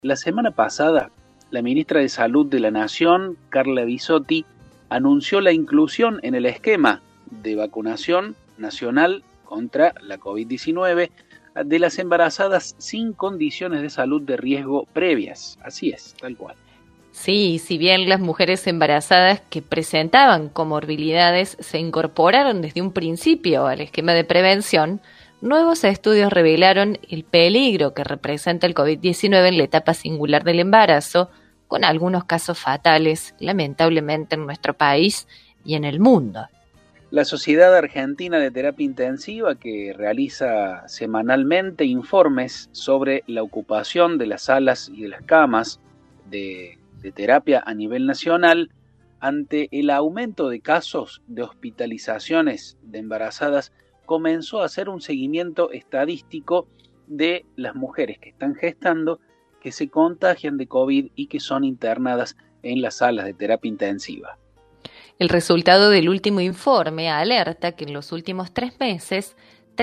La semana pasada, la ministra de Salud de la Nación, Carla Bisotti, anunció la inclusión en el esquema de vacunación nacional contra la COVID-19 de las embarazadas sin condiciones de salud de riesgo previas. Así es, tal cual. Sí, si bien las mujeres embarazadas que presentaban comorbilidades se incorporaron desde un principio al esquema de prevención, nuevos estudios revelaron el peligro que representa el COVID-19 en la etapa singular del embarazo, con algunos casos fatales, lamentablemente, en nuestro país y en el mundo. La Sociedad Argentina de Terapia Intensiva, que realiza semanalmente informes sobre la ocupación de las salas y de las camas de terapia a nivel nacional, ante el aumento de casos de hospitalizaciones de embarazadas, comenzó a hacer un seguimiento estadístico de las mujeres que están gestando, que se contagian de COVID y que son internadas en las salas de terapia intensiva. El resultado del último informe alerta que en los últimos 3 meses,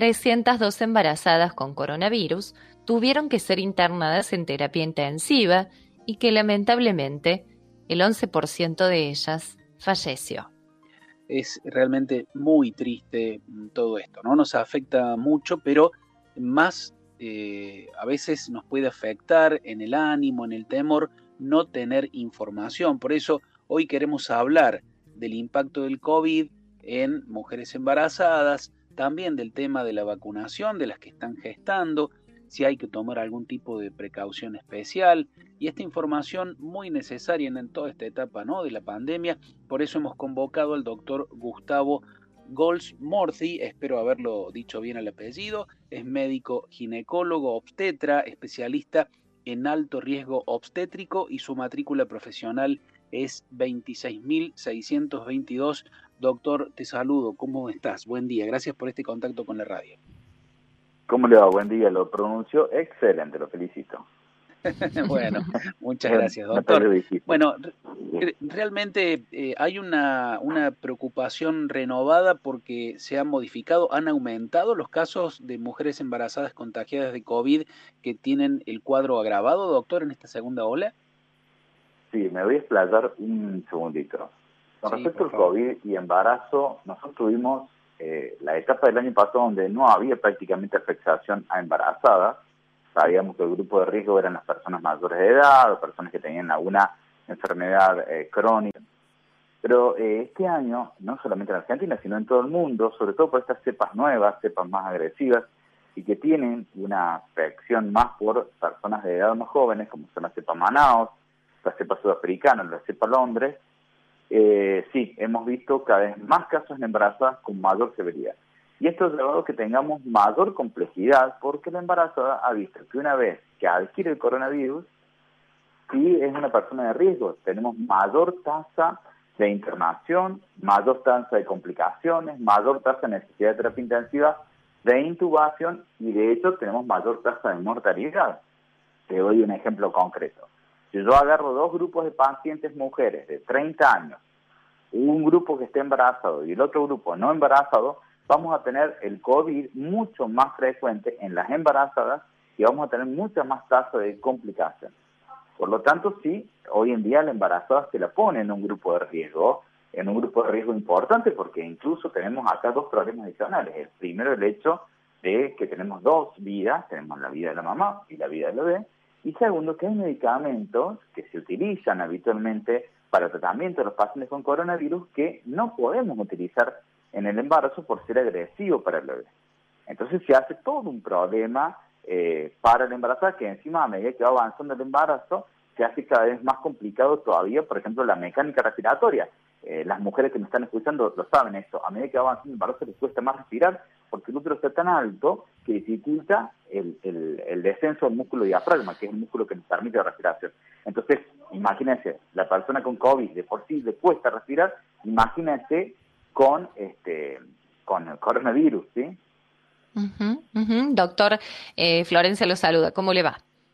302 embarazadas con coronavirus tuvieron que ser internadas en terapia intensiva y que lamentablemente el 11% de ellas falleció. Es realmente muy triste todo esto, ¿no? Nos afecta mucho, pero más a veces nos puede afectar en el ánimo, en el temor, no tener información. Por eso hoy queremos hablar del impacto del COVID en mujeres embarazadas, también del tema de la vacunación de las que están gestando, si hay que tomar algún tipo de precaución especial, y esta información muy necesaria en toda esta etapa, ¿no?, de la pandemia. Por eso hemos convocado al doctor Gustavo Goldsworthy, espero haberlo dicho bien el apellido, es médico ginecólogo obstetra, especialista en alto riesgo obstétrico y su matrícula profesional es 26.622. Doctor, te saludo, ¿cómo estás? Buen día, gracias por este contacto con la radio. ¿Cómo le va? Buen día, lo pronunció excelente, lo felicito. Bueno, muchas gracias, doctor. Bueno, realmente hay una preocupación renovada porque se han modificado, han aumentado los casos de mujeres embarazadas contagiadas de COVID que tienen el cuadro agravado, doctor, en esta segunda ola. Sí, me voy a explayar un segundito. Con respecto al COVID y embarazo, nosotros tuvimos la etapa del año pasado donde no había prácticamente afectación a embarazadas. Sabíamos que el grupo de riesgo eran las personas mayores de edad o personas que tenían alguna enfermedad crónica. Pero este año, no solamente en Argentina, sino en todo el mundo, sobre todo por estas cepas nuevas, cepas más agresivas, y que tienen una afección más por personas de edad más jóvenes, como son la cepa Manaus, la cepa sudafricana, la cepa Londres, sí, hemos visto cada vez más casos en embarazadas con mayor severidad. Y esto ha llevado a que tengamos mayor complejidad porque la embarazada ha visto que una vez que adquiere el coronavirus, sí es una persona de riesgo. Tenemos mayor tasa de internación, mayor tasa de complicaciones, mayor tasa de necesidad de terapia intensiva, de intubación y de hecho tenemos mayor tasa de mortalidad. Te doy un ejemplo concreto. Si yo agarro 2 grupos de pacientes mujeres de 30 años, un grupo que esté embarazado y el otro grupo no embarazado, vamos a tener el COVID mucho más frecuente en las embarazadas y vamos a tener mucha más tasa de complicación. Por lo tanto, sí, hoy en día la embarazada se la pone en un grupo de riesgo importante porque incluso tenemos acá 2 problemas adicionales. El primero, el hecho de que tenemos 2 vidas, tenemos la vida de la mamá y la vida del bebé, y segundo, que hay medicamentos que se utilizan habitualmente para tratamiento de los pacientes con coronavirus que no podemos utilizar en el embarazo por ser agresivo para el bebé. Entonces se hace todo un problema para el embarazada que encima a medida que va avanzando el embarazo se hace cada vez más complicado todavía, por ejemplo, la mecánica respiratoria. Las mujeres que me están escuchando lo saben esto, a medida que va avanzando el embarazo les cuesta más respirar porque el útero está tan alto que dificulta el descenso del músculo diafragma, que es el músculo que nos permite la respiración. Entonces, imagínense, la persona con COVID de por sí le cuesta respirar, imagínense con el coronavirus, ¿sí? Doctor, Florencia lo saluda, ¿cómo le va?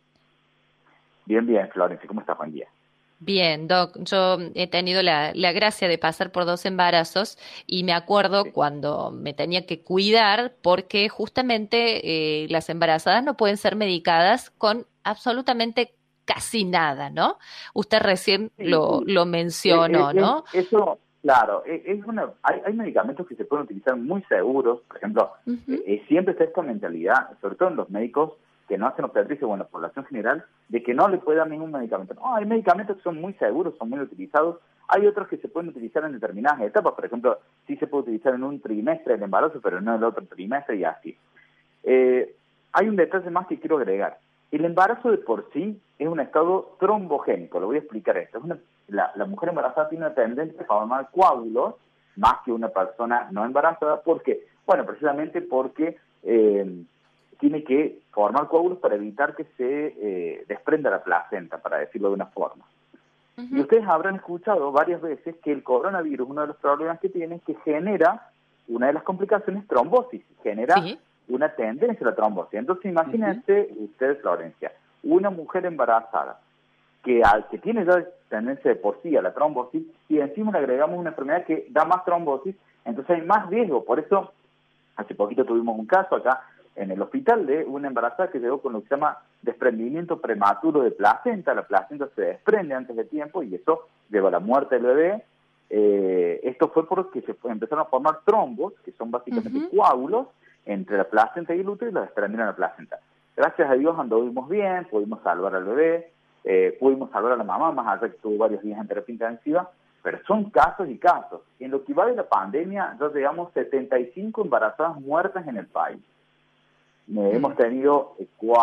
Bien, Florencia, ¿cómo estás? Buen día. Bien, Doc, yo he tenido la gracia de pasar por 2 embarazos y me acuerdo cuando me tenía que cuidar porque justamente las embarazadas no pueden ser medicadas con absolutamente casi nada, ¿no? Usted recién Sí, lo mencionó, ¿no? Eso, claro, hay medicamentos que se pueden utilizar muy seguros, por ejemplo, siempre está esta mentalidad, sobre todo en los médicos que no hacen obstetricia, bueno, población general, de que no le puede dar ningún medicamento. No, hay medicamentos que son muy seguros, son muy utilizados, hay otros que se pueden utilizar en determinadas etapas, por ejemplo, sí se puede utilizar en un trimestre del embarazo, pero no en el otro trimestre y así. Hay un detalle más que quiero agregar. El embarazo de por sí es un estado trombogénico, lo voy a explicar esto. La mujer embarazada tiene una tendencia a formar coágulos más que una persona no embarazada. ¿Por qué? Bueno, precisamente porque tiene que formar coágulos para evitar que se desprenda la placenta, para decirlo de una forma. Y ustedes habrán escuchado varias veces que el coronavirus, uno de los problemas que tiene es que genera una de las complicaciones, trombosis, genera una tendencia a la trombosis. Entonces imagínense ustedes, Florencia, una mujer embarazada que tiene ya tendencia de por sí a la trombosis, y encima le agregamos una enfermedad que da más trombosis, entonces hay más riesgo. Por eso, hace poquito tuvimos un caso acá en el hospital de una embarazada que llegó con lo que se llama desprendimiento prematuro de placenta. La placenta se desprende antes de tiempo y eso lleva a la muerte del bebé. Esto fue porque empezaron a formar trombos, que son básicamente coágulos, entre la placenta y el útero, y los desprendieron a la placenta. Gracias a Dios anduvimos bien, pudimos salvar al bebé, pudimos salvar a la mamá, más allá que estuvo varios días en terapia intensiva, pero son casos y casos. En lo que va de la pandemia, ya llegamos 75 embarazadas muertas en el país. Hemos tenido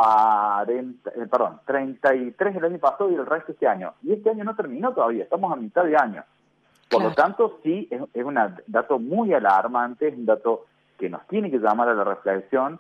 33 el año pasado y el resto este año. Y este año no terminó todavía, estamos a mitad de año. Por lo tanto, sí, es un dato muy alarmante, es un dato que nos tiene que llamar a la reflexión.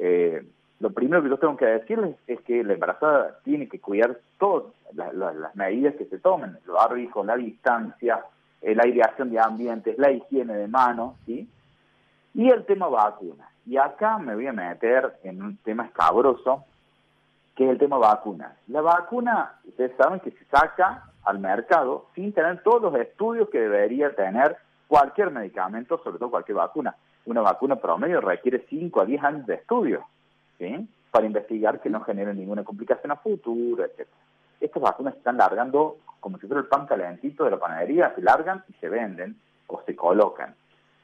Lo primero que yo tengo que decirles es que la embarazada tiene que cuidar todas las medidas que se tomen, el barbijo, la distancia, la aireación de ambientes, la higiene de manos, ¿sí? Y el tema vacuna. Y acá me voy a meter en un tema escabroso, que es el tema vacuna. La vacuna, ustedes saben que se saca al mercado sin tener todos los estudios que debería tener cualquier medicamento, sobre todo cualquier vacuna. Una vacuna promedio requiere 5 a 10 años de estudio, ¿sí? Para investigar que no genere ninguna complicación a futuro, etc. Estas vacunas se están largando como si fuera el pan calentito de la panadería, se largan y se venden o se colocan.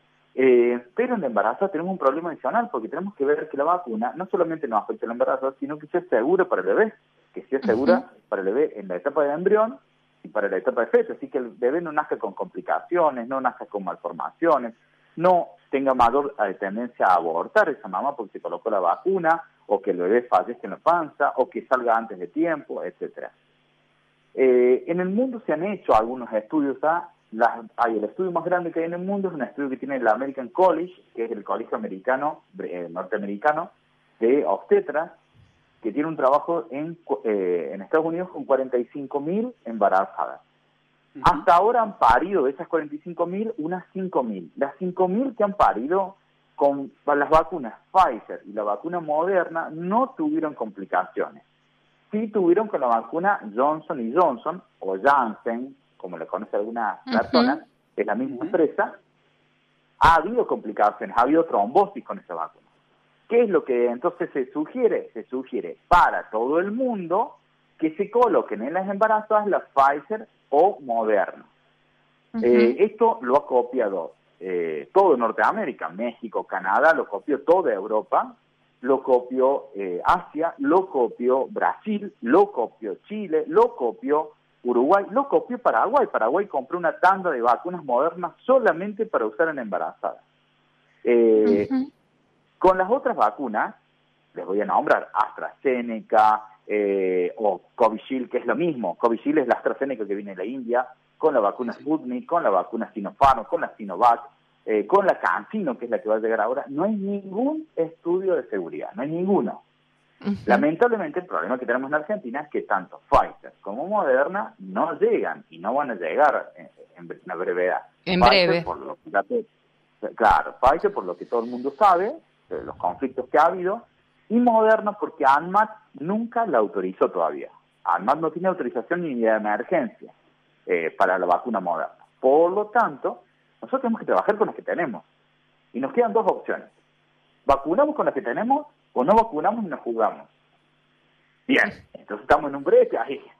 Pero en el embarazo tenemos un problema adicional, porque tenemos que ver que la vacuna no solamente nos afecta al embarazo, sino que sea segura para el bebé, que sea segura para el bebé en la etapa de embrión y para la etapa de feto, así que el bebé no nazca con complicaciones, no nazca con malformaciones, no tenga mayor tendencia a abortar esa mamá porque se colocó la vacuna, o que el bebé fallezca en la panza, o que salga antes de tiempo, etcétera. En el mundo se han hecho algunos estudios. El estudio más grande que hay en el mundo es un estudio que tiene el American College, que es el colegio americano, norteamericano de obstetras, que tiene un trabajo en Estados Unidos con 45.000 embarazadas. Hasta ahora han parido de esas 45.000 unas 5.000. Las 5.000 que han parido con las vacunas Pfizer y la vacuna Moderna no tuvieron complicaciones. Sí tuvieron con la vacuna Johnson & Johnson, o Janssen, como le conoce algunas personas, es la misma empresa. Ha habido complicaciones, ha habido trombosis con esa vacuna. ¿Qué es lo que entonces se sugiere? Se sugiere para todo el mundo que se coloquen en las embarazadas la Pfizer o Moderna. Esto lo ha copiado todo Norteamérica, México, Canadá, lo copió toda Europa, lo copió Asia, lo copió Brasil, lo copió Chile, lo copió Uruguay, lo copió Paraguay. Paraguay compró una tanda de vacunas modernas solamente para usar en embarazadas. Con las otras vacunas, les voy a nombrar AstraZeneca o Covishield, que es lo mismo. Covishield es la AstraZeneca que viene de la India, con la vacuna Sputnik, con la vacuna Sinopharm, con la Sinovac, con la CanSino, que es la que va a llegar ahora. No hay ningún estudio de seguridad, no hay ninguno. Lamentablemente el problema que tenemos en Argentina es que tanto Pfizer como Moderna no llegan y no van a llegar en la brevedad. En Pfizer, breve. Pfizer por lo que todo el mundo sabe, los conflictos que ha habido, y Moderna porque ANMAT nunca la autorizó todavía. ANMAT no tiene autorización ni de emergencia para la vacuna Moderna. Por lo tanto, nosotros tenemos que trabajar con las que tenemos. Y nos quedan dos opciones. ¿Vacunamos con las que tenemos o no vacunamos y nos jugamos? Bien, entonces estamos en un brete,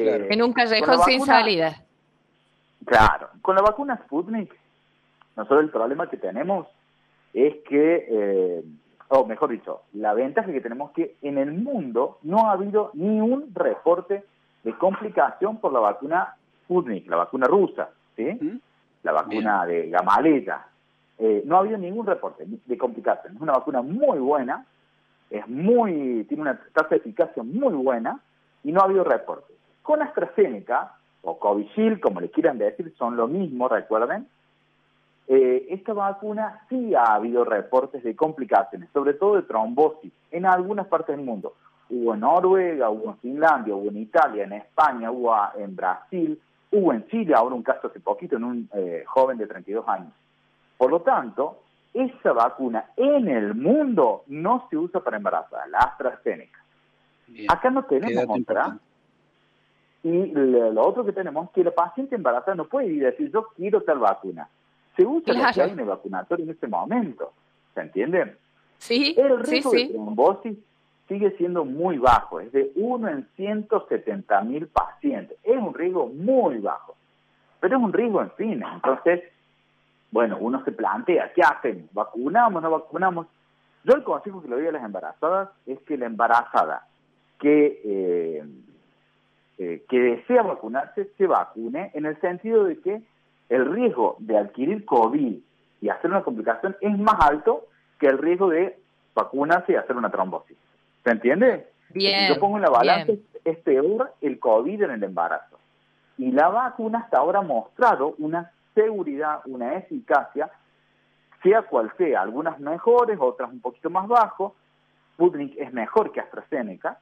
Claro. En un callejón sin salida. Claro, con la vacuna Sputnik, nosotros el problema que tenemos es que, o mejor dicho, la ventaja que tenemos es que en el mundo no ha habido ni un reporte de complicación por la vacuna Sputnik, la vacuna rusa, ¿sí? La vacuna de Gamaleya. No ha habido ningún reporte de complicación. Es una vacuna muy buena, tiene una tasa de eficacia muy buena y no ha habido reportes. Con AstraZeneca, o Covishield, como le quieran decir, son lo mismo, recuerden. Esta vacuna sí ha habido reportes de complicaciones, sobre todo de trombosis, en algunas partes del mundo. Hubo en Noruega, hubo en Finlandia, hubo en Italia, en España, hubo en Brasil, hubo en Chile, ahora un caso hace poquito, en un joven de 32 años. Por lo tanto, esa vacuna en el mundo no se usa para embarazadas, la AstraZeneca. Bien. Acá no tenemos otra. Importante. Y lo otro que tenemos es que la paciente embarazada no puede ir a decir, yo quiero tal vacuna. Se usa lo que hay en el vacunatorio en este momento. ¿Se entiende? Sí, el riesgo de trombosis sigue siendo muy bajo. Es de 1 en 170.000 pacientes. Es un riesgo muy bajo. Pero es un riesgo, en fin. Entonces, bueno, uno se plantea, ¿qué hacemos? ¿Vacunamos, no vacunamos? Yo el consejo que le doy a las embarazadas es que la embarazada que desea vacunarse, se vacune, en el sentido de que el riesgo de adquirir COVID y hacer una complicación es más alto que el riesgo de vacunarse y hacer una trombosis. ¿Se entiende? Bien. Si yo pongo en la balanza, es peor el COVID en el embarazo. Y la vacuna hasta ahora ha mostrado una seguridad, una eficacia, sea cual sea, algunas mejores, otras un poquito más bajo. Sputnik es mejor que AstraZeneca,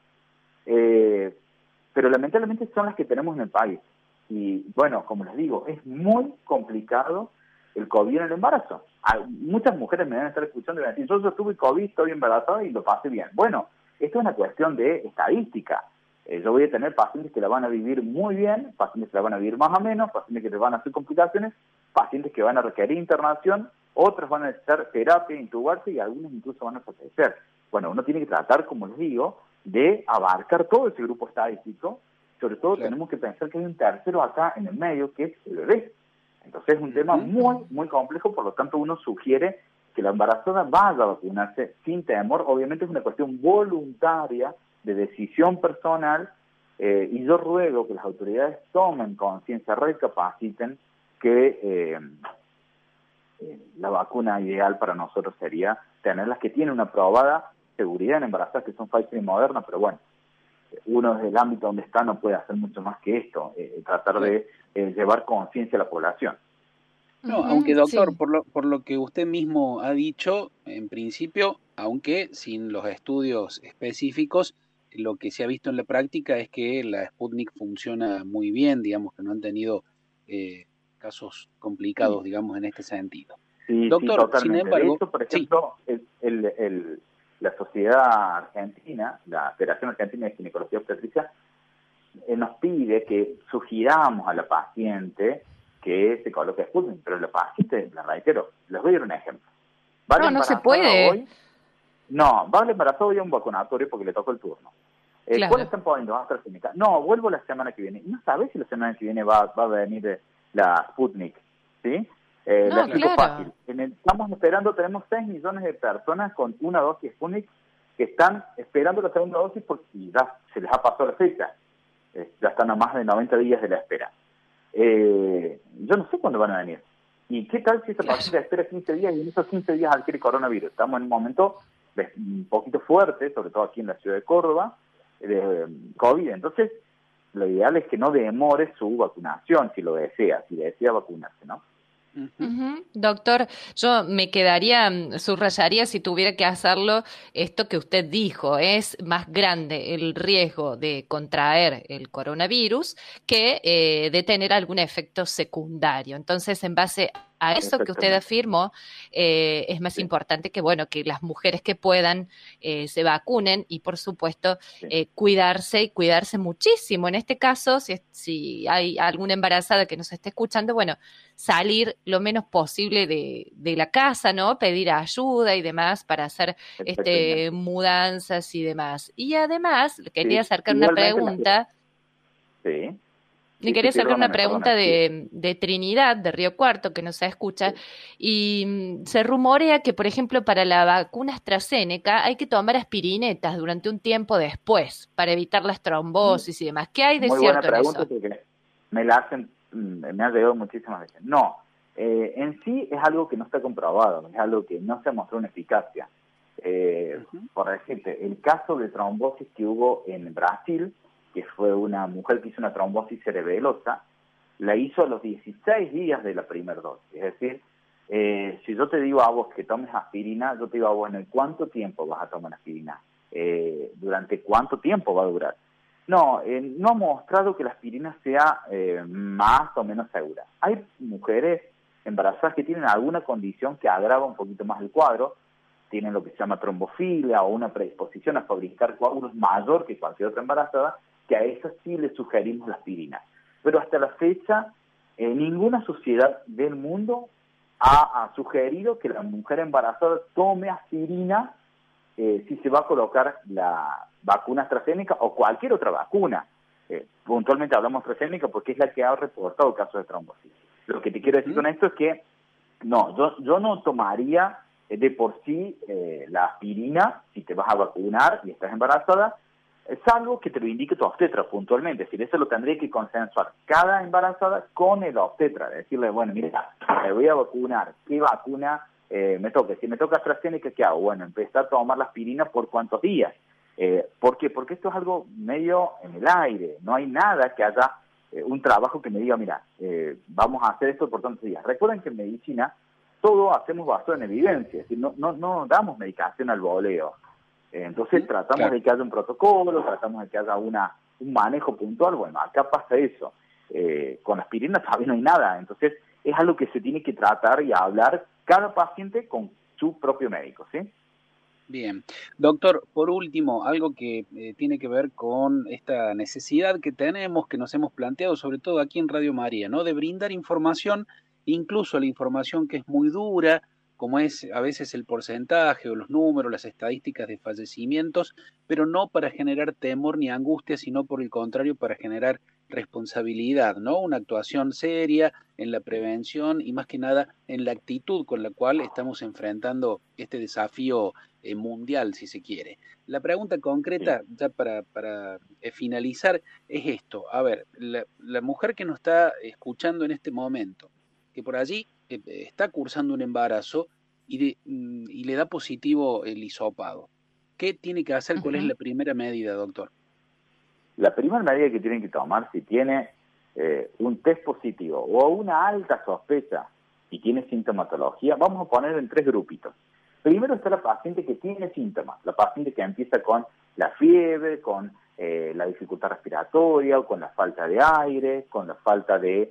pero lamentablemente son las que tenemos en el país. Y bueno, como les digo, es muy complicado el COVID en el embarazo. Muchas mujeres me van a estar escuchando y van a decir, yo tuve COVID, estoy embarazada y lo pasé bien. Bueno, esto es una cuestión de estadística. Yo voy a tener pacientes que la van a vivir muy bien, pacientes que la van a vivir más o menos, pacientes que les van a hacer complicaciones, pacientes que van a requerir internación, otros van a necesitar terapia, intubarse y algunos incluso van a fallecer. Bueno, uno tiene que tratar, como les digo, de abarcar todo ese grupo estadístico. Sobre todo tenemos que pensar que hay un tercero acá en el medio, que es el bebé. Entonces es un tema muy, muy complejo, por lo tanto uno sugiere que la embarazada vaya a vacunarse sin temor. Obviamente es una cuestión voluntaria, de decisión personal, y yo ruego que las autoridades tomen conciencia, recapaciten que la vacuna ideal para nosotros sería tener las que tienen una probada seguridad en embarazadas, que son Pfizer y Moderna, pero bueno, uno desde el ámbito donde está no puede hacer mucho más que esto, tratar de llevar conciencia a la población. No, aunque doctor, por lo que usted mismo ha dicho, en principio, aunque sin los estudios específicos, lo que se ha visto en la práctica es que la Sputnik funciona muy bien, digamos que no han tenido casos complicados, digamos, en este sentido. Sí, doctor, sí, totalmente. sin embargo, de hecho, por ejemplo, la Sociedad Argentina, la Federación Argentina de Ginecología y Obstetricia, nos pide que sugiramos a la paciente que se coloque Sputnik, pero la paciente, la reitero, les voy a dar un ejemplo. No se puede. Hoy, va al embarazo hoy a un vacunatorio porque le tocó el turno. Claro. ¿Cuál están poniendo? AstraZeneca. No, vuelvo la semana que viene. No sabes si la semana que viene va a venir la Sputnik, ¿sí? No, claro. Fácil. Estamos esperando, tenemos 6 millones de personas con una dosis Sputnik que están esperando la segunda dosis porque ya se les ha pasado la fecha. Ya están a más de 90 días de la espera. Yo no sé cuándo van a venir. ¿Y qué tal si esa paciente espera 15 días y en esos 15 días adquiere coronavirus? Estamos en un momento un poquito fuerte, sobre todo aquí en la ciudad de Córdoba, de COVID. Entonces, lo ideal es que no demore su vacunación, si desea vacunarse, ¿no? Doctor, yo me subrayaría si tuviera que hacerlo, esto que usted dijo, es más grande el riesgo de contraer el coronavirus que de tener algún efecto secundario. Entonces, en base a eso que usted afirmó, es más importante que, bueno, que las mujeres que puedan se vacunen y, por supuesto, cuidarse y cuidarse muchísimo. En este caso, si hay alguna embarazada que nos esté escuchando, bueno, salir lo menos posible de la casa, ¿no? Pedir ayuda y demás para hacer mudanzas y demás. Y además, quería acercar una pregunta. Sí. Le quería hacer una pregunta de Trinidad, de Río Cuarto, que nos escucha, y se rumorea que, por ejemplo, para la vacuna AstraZeneca hay que tomar aspirinetas durante un tiempo después, para evitar las trombosis y demás. ¿Qué hay de cierto en eso? Muy buena pregunta, porque me la hacen, me ha llegado muchísimas veces. No, en sí es algo que no está comprobado, es algo que no se ha mostrado una eficacia. Por decirte, el caso de trombosis que hubo en Brasil, que fue una mujer que hizo una trombosis cerebelosa, la hizo a los 16 días de la primera dosis. Es decir, si yo te digo a vos que tomes aspirina, yo te digo, bueno, ¿en cuánto tiempo vas a tomar aspirina? ¿Durante cuánto tiempo va a durar? No, no ha mostrado que la aspirina sea más o menos segura. Hay mujeres embarazadas que tienen alguna condición que agrava un poquito más el cuadro, tienen lo que se llama trombofilia o una predisposición a fabricar coágulos mayor que cualquier otra embarazada, que a esas sí le sugerimos la aspirina. Pero hasta la fecha, ninguna sociedad del mundo ha sugerido que la mujer embarazada tome aspirina si se va a colocar la vacuna AstraZeneca o cualquier otra vacuna. Puntualmente hablamos de AstraZeneca porque es la que ha reportado casos de trombosis. Lo que te quiero decir con esto es que no, yo no tomaría de por sí la aspirina si te vas a vacunar y estás embarazada, salvo que te lo indique tu obstetra puntualmente. Es decir, eso lo tendría que consensuar cada embarazada con el obstetra. Decirle, bueno, mira, me voy a vacunar. ¿Qué vacuna me toca? Si me toca AstraZeneca, ¿qué hago? Bueno, empezar a tomar la aspirina por cuántos días. ¿Por qué? Porque esto es algo medio en el aire. No hay nada que haya un trabajo que me diga, mira, vamos a hacer esto por tantos días. Recuerden que en medicina todo hacemos basado en evidencia. Es decir, no damos medicación al voleo. Entonces tratamos de que haya un protocolo, tratamos de que haya un manejo puntual. Bueno, acá pasa eso. Con aspirina todavía no hay nada. Entonces es algo que se tiene que tratar y hablar cada paciente con su propio médico, ¿sí? Bien. Doctor, por último, algo que tiene que ver con esta necesidad que tenemos, que nos hemos planteado, sobre todo aquí en Radio María, ¿no? De brindar información, incluso la información que es muy dura, como es a veces el porcentaje o los números, las estadísticas de fallecimientos, pero no para generar temor ni angustia, sino por el contrario, para generar responsabilidad, ¿no? Una actuación seria en la prevención y más que nada en la actitud con la cual estamos enfrentando este desafío mundial, si se quiere. La pregunta concreta, ya para finalizar, es esto. A ver, la mujer que nos está escuchando en este momento, que por allí está cursando un embarazo y le da positivo el hisopado, ¿qué tiene que hacer? ¿Cuál es la primera medida, doctor? La primera medida que tienen que tomar, si tiene un test positivo o una alta sospecha y tiene sintomatología, vamos a poner en 3 grupitos. Primero está la paciente que tiene síntomas, la paciente que empieza con la fiebre, con la dificultad respiratoria, o con la falta de aire, con la falta de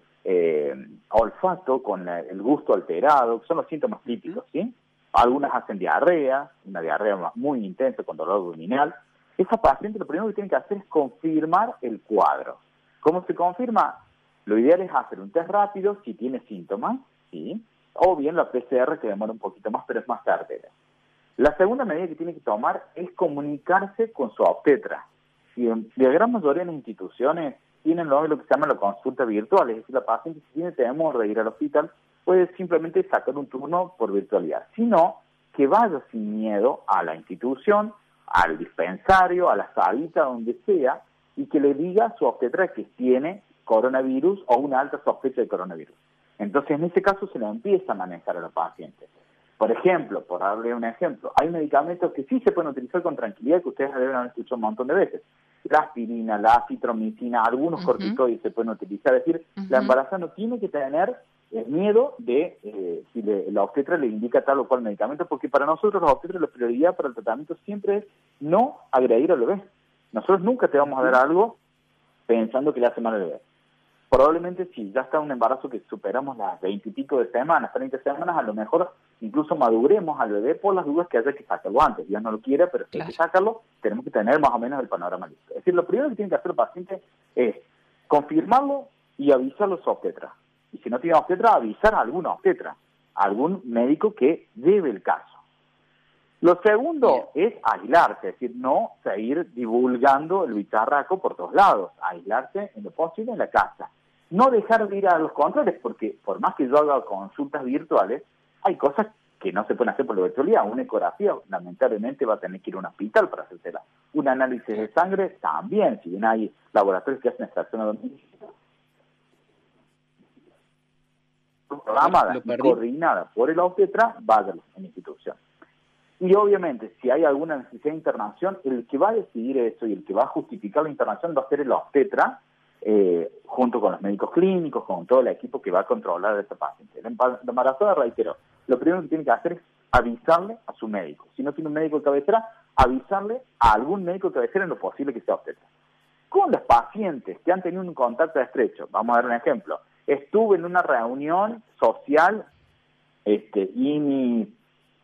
olfato, con el gusto alterado, que son los síntomas típicos, ¿sí? Algunas hacen diarrea, una diarrea muy intensa con dolor abdominal. Esa paciente lo primero que tiene que hacer es confirmar el cuadro. ¿Cómo se confirma? Lo ideal es hacer un test rápido si tiene síntomas, ¿sí? O bien la PCR, que demora un poquito más, pero es más certera. La segunda medida que tiene que tomar es comunicarse con su obstetra. Y la gran mayoría de las instituciones tienen lo que se llama la consulta virtual, es decir, la paciente si tiene temor de ir al hospital puede simplemente sacar un turno por virtualidad, sino que vaya sin miedo a la institución, al dispensario, a la salita, donde sea, y que le diga a su obstetra que tiene coronavirus o una alta sospecha de coronavirus. Entonces, en ese caso se le empieza a manejar a la paciente. Por ejemplo, por darle un ejemplo, hay medicamentos que sí se pueden utilizar con tranquilidad, que ustedes deben haber escuchado un montón de veces. La aspirina, la acitromicina, algunos corticoides se pueden utilizar. Es decir, la embarazada no tiene que tener miedo de si la obstetra le indica tal o cual medicamento, porque para nosotros los obstetras la prioridad para el tratamiento siempre es no agredir al bebé. Nosotros nunca te vamos a dar algo pensando que le hace mal al bebé. Probablemente si ya está un embarazo que superamos las 20 y pico de semanas, 30 semanas, a lo mejor incluso maduremos al bebé por las dudas que haya que sacarlo antes. Dios no lo quiere, pero si hay que sacarlo, tenemos que tener más o menos el panorama listo. Es decir, lo primero que tiene que hacer el paciente es confirmarlo y avisarlo a su obstetra. Y si no tiene obstetra, avisar a alguna obstetra, a algún médico que lleve el caso. Lo segundo es aislarse, es decir, no seguir divulgando el bicharraco por todos lados, aislarse en lo posible en la casa. No dejar de ir a los controles, porque por más que yo haga consultas virtuales, hay cosas que no se pueden hacer por la virtualidad. Una ecografía, lamentablemente, va a tener que ir a un hospital para hacérsela. Un análisis de sangre, también, si bien hay laboratorios que hacen extracción a domicilio, programada y coordinada por el obstetra, vaya en institución. Y obviamente, si hay alguna necesidad de internación, el que va a decidir eso y el que va a justificar la internación va a ser el obstetra, junto con los médicos clínicos, con todo el equipo que va a controlar a esta paciente. La embarazada, reitero, lo primero que tiene que hacer es avisarle a su médico. Si no tiene un médico de cabecera, avisarle a algún médico de cabecera en lo posible que sea obstetra. Con los pacientes que han tenido un contacto estrecho, vamos a dar un ejemplo. Estuve en una reunión social y mi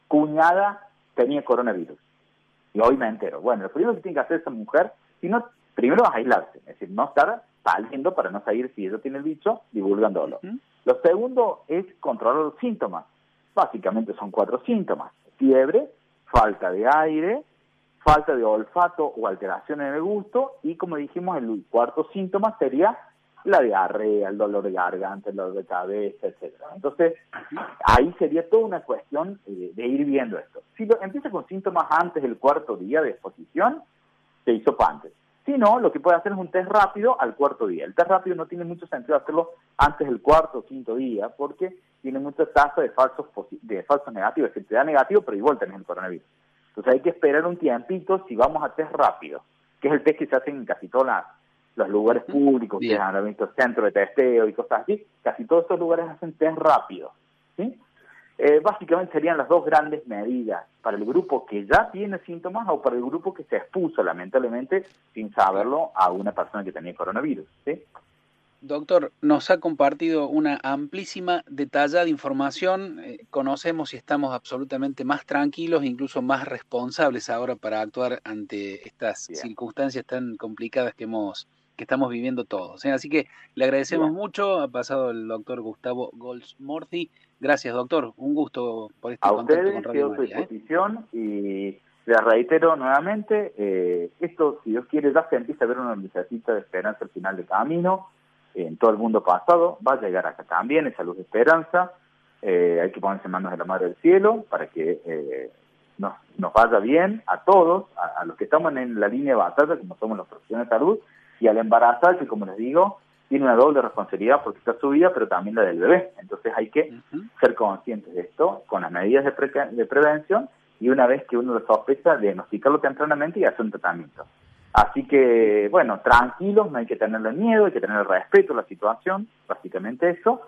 cuñada tenía coronavirus. Y hoy me entero. Bueno, lo primero que tiene que hacer esa mujer, primero es aislarse, es decir, no estar saliendo para no salir si ella tiene el bicho, divulgándolo. Lo segundo es controlar los síntomas. Básicamente son 4 síntomas: fiebre, falta de aire, falta de olfato o alteración en el gusto, y como dijimos, el cuarto síntoma sería la diarrea, el dolor de garganta, el dolor de cabeza, etcétera. Entonces, ahí sería toda una cuestión de ir viendo esto. Si empieza con síntomas antes del 4.º día de exposición, se hizo antes. Si no, lo que puede hacer es un test rápido al 4.º día. El test rápido no tiene mucho sentido hacerlo antes del 4.º o 5.º día, porque tiene mucha tasa de falsos negativos, es decir, te da negativo, pero igual tenés el coronavirus. Entonces hay que esperar un tiempito si vamos a test rápido, que es el test que se hace en casi todos los lugares públicos, que han visto centros de testeo y cosas así. Casi todos estos lugares hacen test rápido, ¿sí? Básicamente serían las dos grandes medidas para el grupo que ya tiene síntomas o para el grupo que se expuso lamentablemente sin saberlo a una persona que tenía coronavirus, ¿sí? Doctor, nos ha compartido una amplísima, detallada información. Conocemos y estamos absolutamente más tranquilos, incluso más responsables ahora para actuar ante estas circunstancias tan complicadas que estamos viviendo todos. Así que le agradecemos mucho. Ha pasado el doctor Gustavo Goldsworthy. Gracias, doctor. Un gusto por este contacto con Radio María. A ustedes, quedo a su disposición y les reitero nuevamente, esto, si Dios quiere, ya se empieza a ver una lucecita de esperanza al final del camino. En todo el mundo pasado, va a llegar acá también esa luz de esperanza. Hay que ponerse en manos de la Madre del Cielo para que nos vaya bien a todos, a los que estamos en la línea de batalla, como somos los profesionales de salud, y al embarazada, que como les digo, tiene una doble responsabilidad porque está su vida, pero también la del bebé. Entonces hay que ser conscientes de esto, con las medidas de prevención, y una vez que uno lo sospecha, diagnosticarlo tempranamente y hacer un tratamiento. Así que, bueno, tranquilos, no hay que tenerle miedo, hay que tener respeto a la situación, básicamente eso,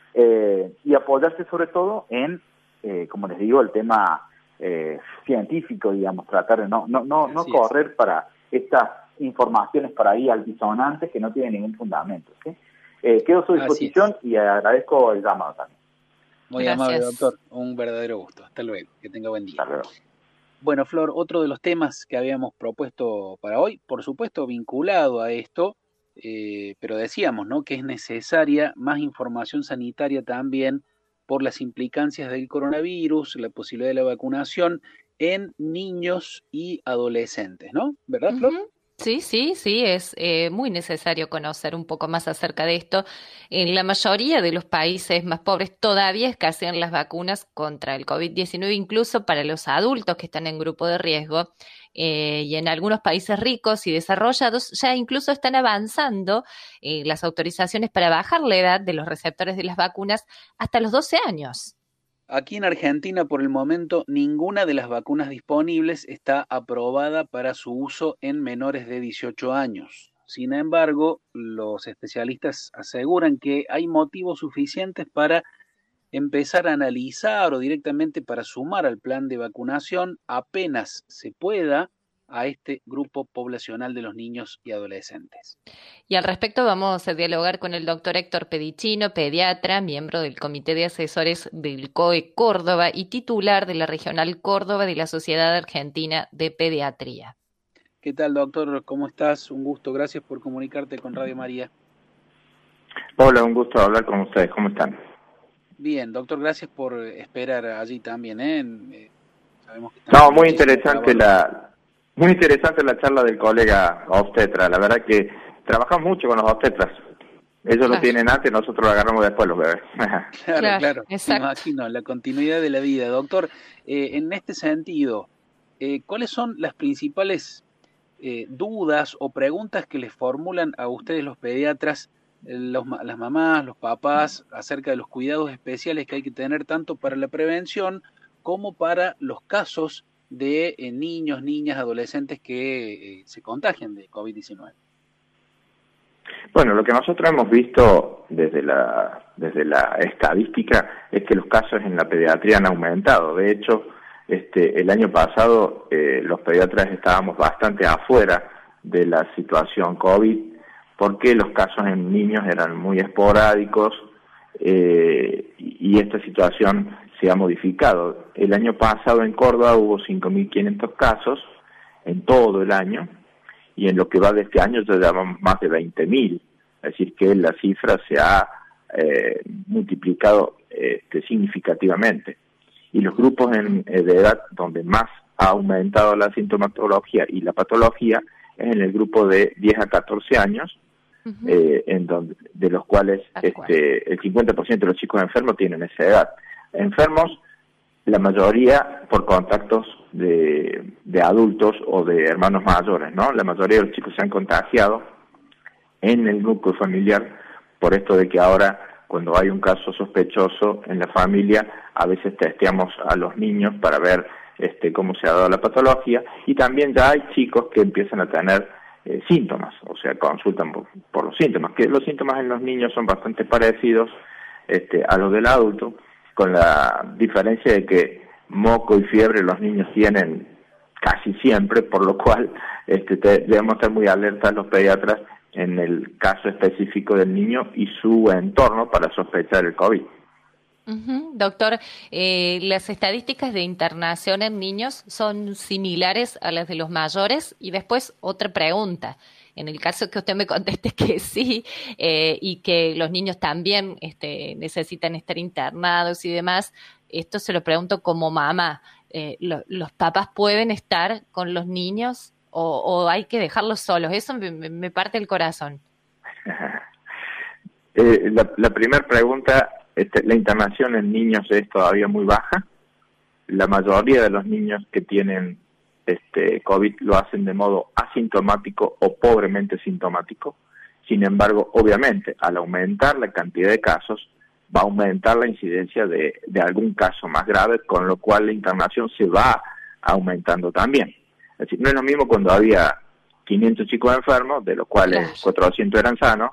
y apoyarse sobre todo en, como les digo, el tema científico, digamos, tratar de no correr para estas informaciones por ahí altisonantes que no tienen ningún fundamento, ¿sí? Quedo a su disposición y agradezco el llamado también. Muy amable, doctor, un verdadero gusto. Hasta luego, que tenga buen día. Hasta luego. Bueno, Flor, otro de los temas que habíamos propuesto para hoy, por supuesto vinculado a esto, pero decíamos, ¿no?, que es necesaria más información sanitaria también por las implicancias del coronavirus, la posibilidad de la vacunación en niños y adolescentes, ¿no? ¿Verdad, Flor? Sí, es muy necesario conocer un poco más acerca de esto. En la mayoría de los países más pobres todavía escasean las vacunas contra el COVID-19, incluso para los adultos que están en grupo de riesgo. Y en algunos países ricos y desarrollados ya incluso están avanzando las autorizaciones para bajar la edad de los receptores de las vacunas hasta los 12 años. Aquí en Argentina, por el momento, ninguna de las vacunas disponibles está aprobada para su uso en menores de 18 años. Sin embargo, los especialistas aseguran que hay motivos suficientes para empezar a analizar o directamente para sumar al plan de vacunación apenas se pueda a este grupo poblacional de los niños y adolescentes. Y al respecto vamos a dialogar con el doctor Héctor Pedicino, pediatra, miembro del Comité de Asesores del COE Córdoba y titular de la Regional Córdoba de la Sociedad Argentina de Pediatría. ¿Qué tal, doctor? ¿Cómo estás? Un gusto. Gracias por comunicarte con Radio María. Hola, un gusto hablar con ustedes. ¿Cómo están? Bien, doctor, gracias por esperar allí también, Sabemos que No, muy interesante la charla del colega obstetra. La verdad que trabajamos mucho con los obstetras. Ellos lo tienen antes, nosotros lo agarramos después los bebés. Claro, me imagino, la continuidad de la vida. Doctor, en este sentido, ¿cuáles son las principales dudas o preguntas que les formulan a ustedes los pediatras, las mamás, los papás, acerca de los cuidados especiales que hay que tener tanto para la prevención como para los casos de niños, niñas, adolescentes que se contagian de COVID-19? Bueno, lo que nosotros hemos visto desde la estadística es que los casos en la pediatría han aumentado. De hecho, el año pasado los pediatras estábamos bastante afuera de la situación COVID porque los casos en niños eran muy esporádicos y esta situación se ha modificado. El año pasado en Córdoba hubo 5.500 casos en todo el año y en lo que va de este año ya llevamos más de 20.000. Es decir, que la cifra se ha multiplicado significativamente. Y los grupos de edad donde más ha aumentado la sintomatología y la patología es en el grupo de 10 a 14 años, de los cuales el 50% de los chicos enfermos tienen esa edad. Enfermos, la mayoría por contactos de adultos o de hermanos mayores, ¿no? La mayoría de los chicos se han contagiado en el núcleo familiar, por esto de que ahora cuando hay un caso sospechoso en la familia, a veces testeamos a los niños para ver cómo se ha dado la patología, y también ya hay chicos que empiezan a tener síntomas, o sea, consultan por los síntomas, que los síntomas en los niños son bastante parecidos a los del adulto, con la diferencia de que moco y fiebre los niños tienen casi siempre, por lo cual debemos estar muy alertas los pediatras en el caso específico del niño y su entorno para sospechar el COVID. Doctor, las estadísticas de internación en niños son similares a las de los mayores. Y después otra pregunta, en el caso que usted me conteste que sí, y que los niños también necesitan estar internados y demás, esto se lo pregunto como mamá, ¿los papás pueden estar con los niños o hay que dejarlos solos? Eso me parte el corazón. La primera pregunta, la internación en niños es todavía muy baja. La mayoría de los niños que tienen COVID lo hacen de modo asintomático o pobremente sintomático. Sin embargo, obviamente, al aumentar la cantidad de casos, va a aumentar la incidencia de algún caso más grave, con lo cual la internación se va aumentando también. Es decir, no es lo mismo cuando había 500 chicos enfermos, de los cuales 400 eran sanos,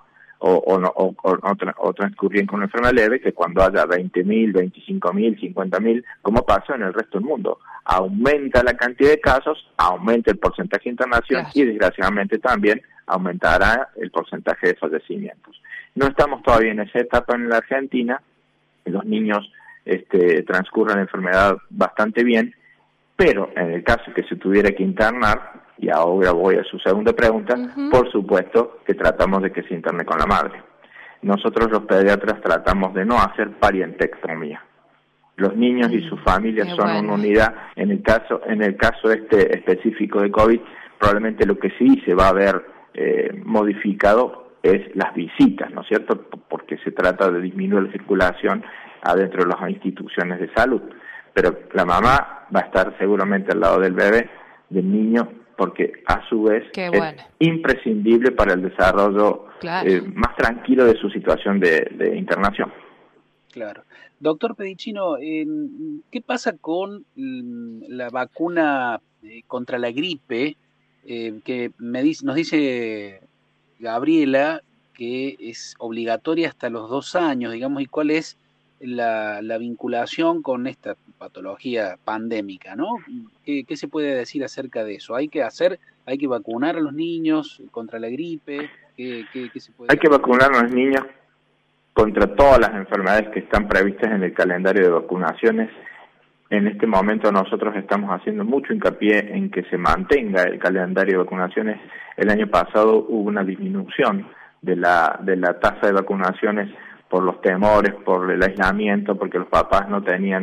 o transcurrían con una enfermedad leve, que cuando haya 20.000, 25.000, 50.000, como pasa en el resto del mundo. Aumenta la cantidad de casos, aumenta el porcentaje de internación y desgraciadamente también aumentará el porcentaje de fallecimientos. No estamos todavía en esa etapa en la Argentina, los niños transcurren la enfermedad bastante bien, pero en el caso que se tuviera que internar, y ahora voy a su segunda pregunta, por supuesto que tratamos de que se interne con la madre. Nosotros los pediatras tratamos de no hacer parientectomía. Los niños y sus familias son una unidad. En el caso específico de COVID, probablemente lo que sí se va a ver modificado es las visitas, ¿no es cierto? Porque se trata de disminuir la circulación adentro de las instituciones de salud. Pero la mamá va a estar seguramente al lado del bebé, del niño, porque a su vez es imprescindible para el desarrollo más tranquilo de su situación de internación. Claro. Doctor Pedicino, ¿qué pasa con la vacuna contra la gripe que nos dice Gabriela que es obligatoria hasta los 2 años, digamos, y cuál es la vinculación con esta patología pandémica, ¿no? ¿Qué se puede decir acerca de eso? ¿Hay que vacunar a los niños contra la gripe? ¿Qué se puede Hay que vacunar a los niños contra todas las enfermedades que están previstas en el calendario de vacunaciones. En este momento nosotros estamos haciendo mucho hincapié en que se mantenga el calendario de vacunaciones. El año pasado hubo una disminución de la tasa de vacunaciones por los temores, por el aislamiento, porque los papás no tenían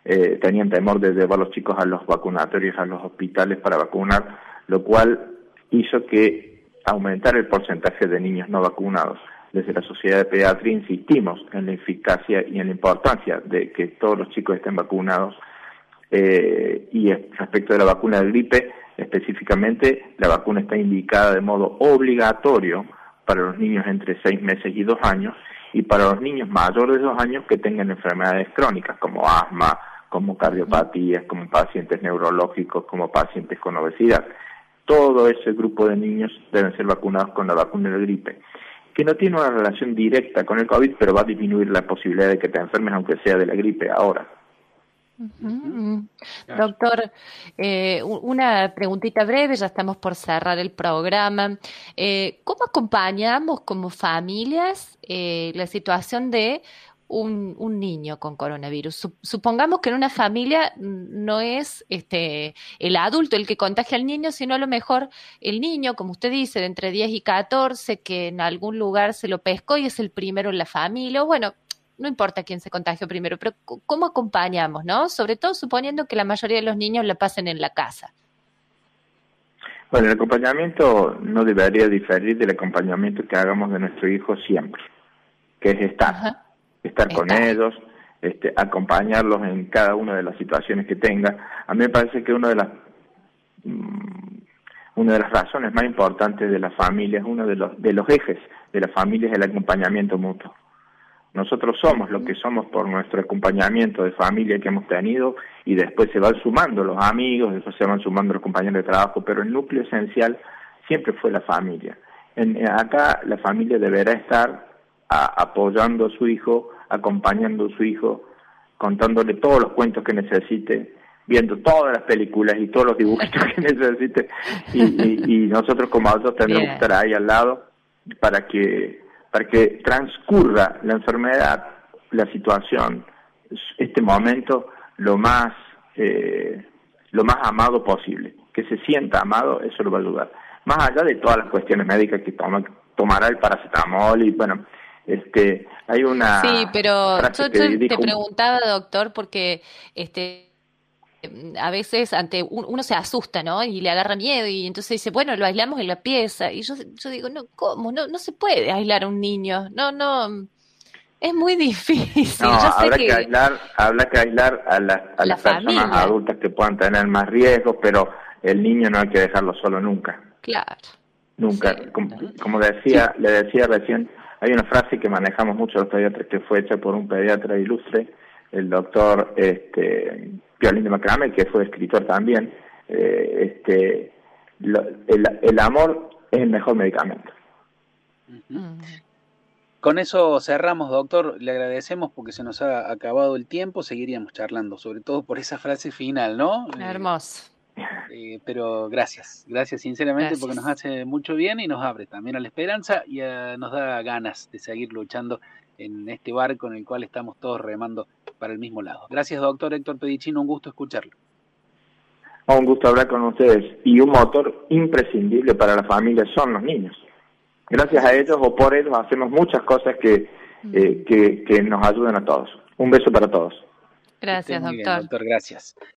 tenían temor de llevar a los chicos a los vacunatorios, a los hospitales para vacunar, lo cual hizo que aumentara el porcentaje de niños no vacunados. Desde la Sociedad de Pediatría insistimos en la eficacia y en la importancia de que todos los chicos estén vacunados. Y respecto de la vacuna de gripe, específicamente, la vacuna está indicada de modo obligatorio para los niños entre 6 meses y 2 años, y para los niños mayores de 2 años que tengan enfermedades crónicas, como asma, como cardiopatías, como pacientes neurológicos, como pacientes con obesidad. Todo ese grupo de niños deben ser vacunados con la vacuna de gripe, que no tiene una relación directa con el COVID, pero va a disminuir la posibilidad de que te enfermes, aunque sea de la gripe ahora. Doctor, una preguntita breve, ya estamos por cerrar el programa. ¿Cómo acompañamos como familias la situación de un niño con coronavirus? Supongamos que en una familia no es el adulto el que contagia al niño, sino a lo mejor el niño, como usted dice, de entre 10 y 14, que en algún lugar se lo pescó y es el primero en la familia, o bueno, no importa quién se contagió primero, pero ¿cómo acompañamos, no? Sobre todo suponiendo que la mayoría de los niños la pasen en la casa. Bueno, el acompañamiento no debería diferir del acompañamiento que hagamos de nuestro hijo siempre, que es estar con ellos, acompañarlos en cada una de las situaciones que tenga. A mí me parece que una de las razones más importantes de la familia, uno de los ejes de la familia es el acompañamiento mutuo. Nosotros somos lo que somos por nuestro acompañamiento de familia que hemos tenido, y después se van sumando los amigos, después se van sumando los compañeros de trabajo, pero el núcleo esencial siempre fue la familia. Acá la familia deberá estar apoyando a su hijo, acompañando a su hijo, contándole todos los cuentos que necesite, viendo todas las películas y todos los dibujitos que necesite, y nosotros como adultos tendremos que estar ahí al lado para que transcurra la enfermedad, la situación, este momento lo más amado posible. Que se sienta amado, eso lo va a ayudar. Más allá de todas las cuestiones médicas que tomará el paracetamol y bueno, hay una... Sí, pero yo te preguntaba, doctor, porque a veces uno se asusta, ¿no? Y le agarra miedo y entonces dice, bueno, lo aislamos en la pieza. Y yo digo, no, ¿cómo? No se puede aislar a un niño. No, es muy difícil. No, yo sé habrá que aislar a las personas adultas que puedan tener más riesgos, pero el niño no hay que dejarlo solo nunca. Claro. Nunca. Sí. Como le decía recién, hay una frase que manejamos mucho los pediatras que fue hecha por un pediatra ilustre, el doctor Piolín de Macramé, que fue escritor también. El amor es el mejor medicamento. Con eso cerramos, doctor. Le agradecemos porque se nos ha acabado el tiempo. Seguiríamos charlando, sobre todo por esa frase final, ¿no? Hermoso. Pero gracias sinceramente, porque nos hace mucho bien y nos abre también a la esperanza y nos da ganas de seguir luchando en este barco en el cual estamos todos remando para el mismo lado. Gracias, doctor Héctor Pedicino, un gusto escucharlo. Un gusto hablar con ustedes, y un motor imprescindible para la familia son los niños. Gracias a ellos o por ellos hacemos muchas cosas que nos ayudan a todos. Un beso para todos. Gracias, doctor. Bien, doctor, gracias.